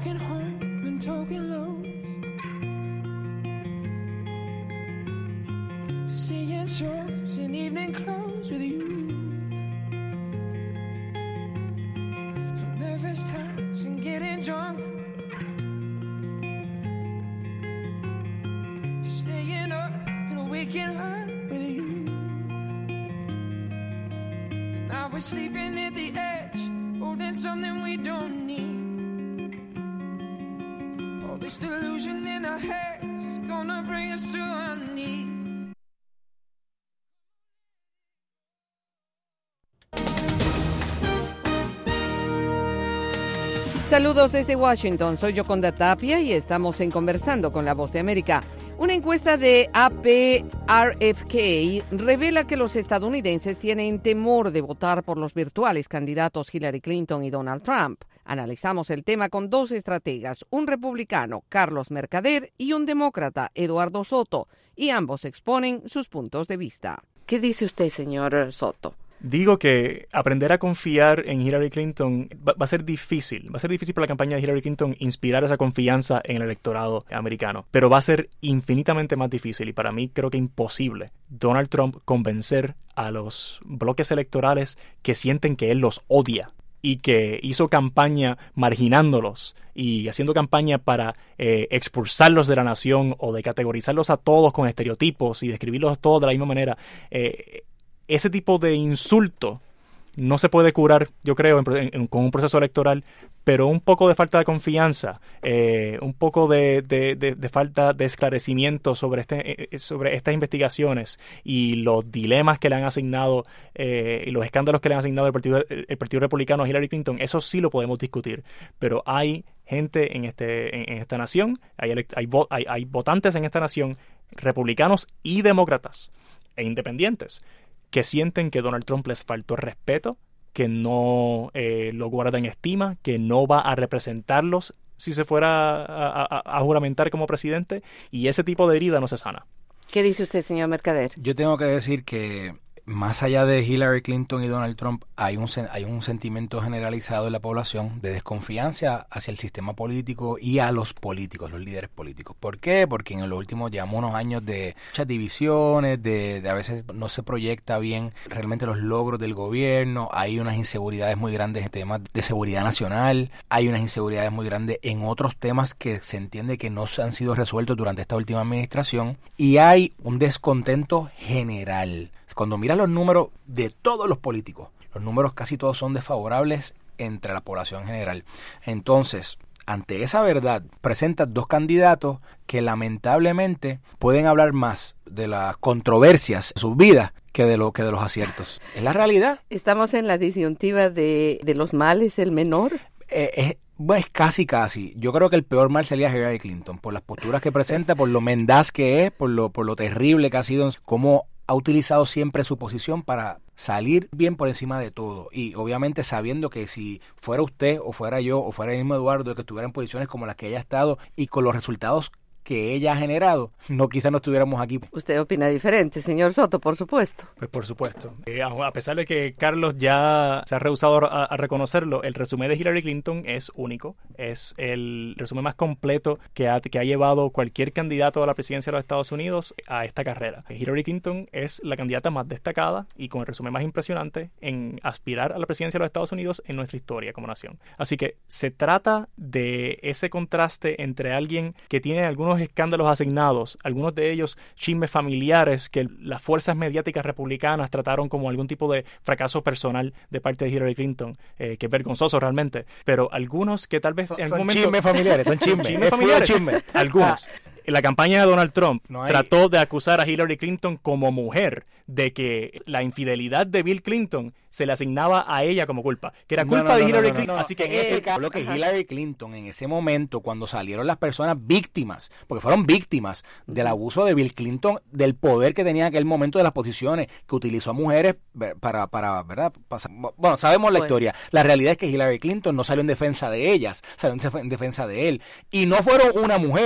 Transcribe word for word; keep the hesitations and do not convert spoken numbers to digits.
walking home and talking lows, to seeing shows in evening clothes with you, from nervous touch and getting drunk, to staying up and waking up with you. And now we're sleeping at the edge, holding something we don't need. All this delusion in our heads is gonna bring us to our knees. Saludos desde Washington, soy Yoconda Tapia y estamos en Conversando con la Voz de América. Una encuesta de A P R F K revela que los estadounidenses tienen temor de votar por los virtuales candidatos Hillary Clinton y Donald Trump. Analizamos el tema con dos estrategas, un republicano, Carlos Mercader, y un demócrata, Eduardo Soto, y ambos exponen sus puntos de vista. ¿Qué dice usted, señor Soto? Digo que aprender a confiar en Hillary Clinton va, va a ser difícil. Va a ser difícil para la campaña de Hillary Clinton inspirar esa confianza en el electorado americano. Pero va a ser infinitamente más difícil y para mí creo que imposible Donald Trump convencer a los bloques electorales que sienten que él los odia y que hizo campaña marginándolos y haciendo campaña para eh, expulsarlos de la nación o de categorizarlos a todos con estereotipos y describirlos a todos de la misma manera. Eh, Ese tipo de insulto no se puede curar, yo creo, en, en, con un proceso electoral, pero un poco de falta de confianza, eh, un poco de, de, de, de falta de esclarecimiento sobre, este, eh, sobre estas investigaciones y los dilemas que le han asignado eh, y los escándalos que le han asignado el Partido, el Partido Republicano a Hillary Clinton, eso sí lo podemos discutir, pero hay gente en, este, en, en esta nación, hay, hay, hay, hay votantes en esta nación, republicanos y demócratas e independientes, que sienten que Donald Trump les faltó respeto, que no eh, lo guarda en estima, que no va a representarlos si se fuera a, a, a juramentar como presidente, y ese tipo de herida no se sana. ¿Qué dice usted, señor Mercader? Yo tengo que decir que más allá de Hillary Clinton y Donald Trump, hay un, hay un sentimiento generalizado en la población de desconfianza hacia el sistema político y a los políticos, los líderes políticos. ¿Por qué? Porque en los últimos llevamos unos años de muchas divisiones, de, de a veces no se proyecta bien realmente los logros del gobierno, hay unas inseguridades muy grandes en temas de seguridad nacional, hay unas inseguridades muy grandes en otros temas que se entiende que no han sido resueltos durante esta última administración, y hay un descontento general. Cuando miras los números de todos los políticos, los números casi todos son desfavorables entre la población general. Entonces, ante esa verdad, presentas dos candidatos que lamentablemente pueden hablar más de las controversias de sus vidas que de lo que de los aciertos. Es la realidad. Estamos en la disyuntiva de, de los males, el menor. Eh, es, bueno, es casi casi. Yo creo que el peor mal sería Hillary Clinton, por las posturas que presenta, por lo mendaz que es, por lo, por lo terrible que ha sido, como ha utilizado siempre su posición para salir bien por encima de todo, y obviamente sabiendo que si fuera usted o fuera yo o fuera el mismo Eduardo el que estuviera en posiciones como las que ella ha estado y con los resultados que ella ha generado, no quizás no estuviéramos aquí. Usted opina diferente, señor Soto, por supuesto. Pues por supuesto. Eh, a pesar de que Carlos ya se ha rehusado a, a reconocerlo, el resumen de Hillary Clinton es único. Es el resumen más completo que ha, que ha llevado cualquier candidato a la presidencia de los Estados Unidos a esta carrera. Hillary Clinton es la candidata más destacada y con el resumen más impresionante en aspirar a la presidencia de los Estados Unidos en nuestra historia como nación. Así que se trata de ese contraste entre alguien que tiene algunos escándalos asignados, algunos de ellos chismes familiares que las fuerzas mediáticas republicanas trataron como algún tipo de fracaso personal de parte de Hillary Clinton, eh, que es vergonzoso realmente, pero algunos que tal vez son, en algún son momento... chismes familiares, son chismes, chismes familiares, chisme. algunos. La campaña de Donald Trump no hay... trató de acusar a Hillary Clinton como mujer de que la infidelidad de Bill Clinton se le asignaba a ella como culpa, que era culpa no, no, de Hillary no, no, Clinton. No, no. Así que en ese caso, lo que Hillary Clinton en ese momento, cuando salieron las personas víctimas, porque fueron víctimas del abuso de Bill Clinton, del poder que tenía en aquel momento, de las posiciones que utilizó a mujeres para, para ¿verdad? Para, bueno, sabemos la bueno. historia. La realidad es que Hillary Clinton no salió en defensa de ellas, salió en defensa de él. Y no fueron una mujer.